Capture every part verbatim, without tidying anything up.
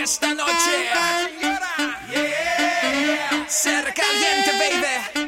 esta noche. Ser caliente, baby.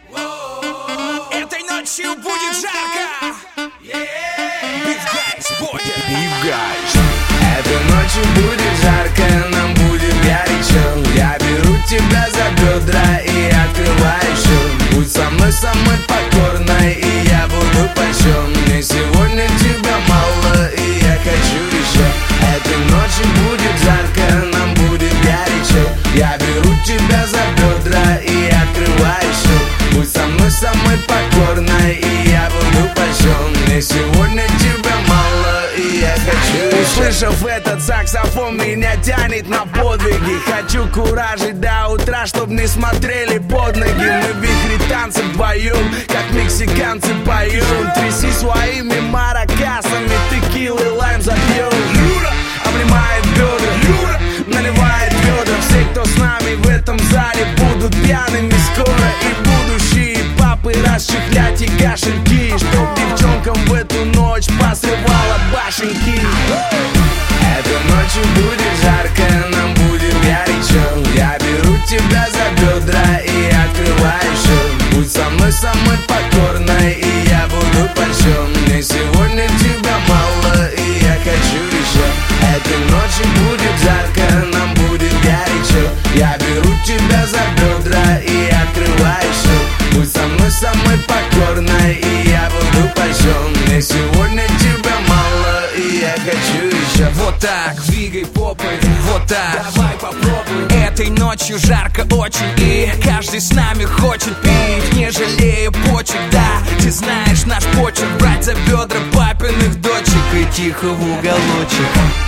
Этой ночью будет жарко. Big guys, boy. Big guys. Этой ночью будет жарко, нам будет горячо. Я беру тебя за бедра и открываю show. Будь со мной самой покорной, и я буду польщен. Мне сегодня тебя мало, и я хочу еще. Этой ночью будет жарко, нам будет горячо. Я беру тебя за бедра и открываю show. Будь со мной самой покорной, и я буду польщен. Мне сегодня тебя мало, и я хочу еще. Услышав этот саксофон, меня тянет на подвиги. Хочу куражить до утра, чтоб не смотрели под ноги. Мы в вихре танцев вдвоем, как мексиканцы поем. Тряси своими маракасами, текилы, лайм запьем. Люра обнимает бедра, Люра наливает ведра. Все, кто с нами в этом зале, будут пьяными скоро. И будущие папы расчехлять и кошельки, чтоб девчонкам в эту ночь посрывала башенки. Этой ночью будет жарко, нам будет горячо. Я беру тебя за бедра и открываю show. Будь со мной самой покорной, и я буду польщен. Мне сегодня тебя мало, и я хочу еще. Этой ночью будет жарко, нам будет горячо. Я беру тебя за бедра и открываю show. Будь со мной самой покорной, и я буду польщен. Мне сегодня тебя мало, и я хочу еще. Вот так, двигай попой, вот так. Давай попробуй. Этой ночью жарко очень, и каждый с нами хочет пить, не жалея почек. Да, ты знаешь наш почерк, брать за бедра папиных дочек и тихо в уголочек.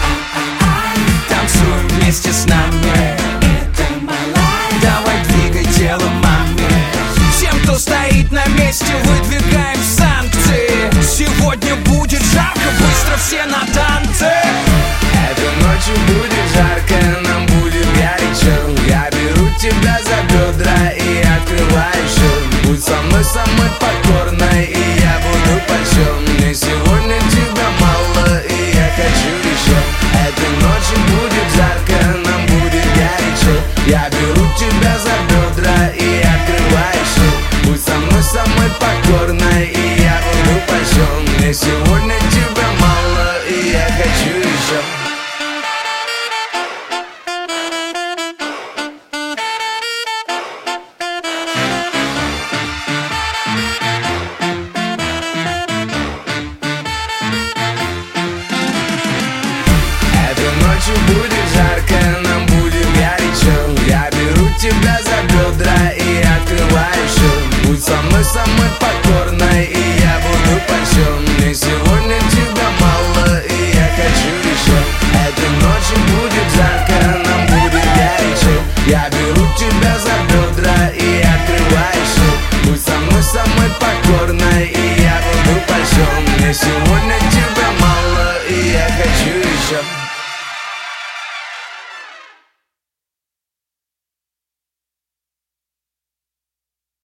Танцуй вместе с нами. Давай двигай тело, маме. Всем, кто стоит на месте, выдвигаем санкции. Сегодня будет жарко, быстро все на танцы. Этой ночью будет жарко, нам будет горячо. Я беру тебя за бедра и открываю show. Будь со мной самой покорной, и я буду польщен. Мне сегодня тебя мало, и я хочу еще. Этой ночью будет жарко, нам будет горячо. Я беру тебя за бедра и открываю show. Будь со мной самой покорной, и я буду польщен. Мне сегодня тебя мало, и я хочу еще. Ночью будет жарко, нам будет горячо. Я беру тебя за бедра и открываю show. Будь со мной самой покорной, и я буду польщен. Мне сегодня тебя мало, и я хочу еще. Этой ночью будет жарко, нам будет горячо. Я беру тебя за бедра и открываю show. Будь со мной самой покорной, и я буду польщен. Мне сегодня тебя мало, и я хочу еще.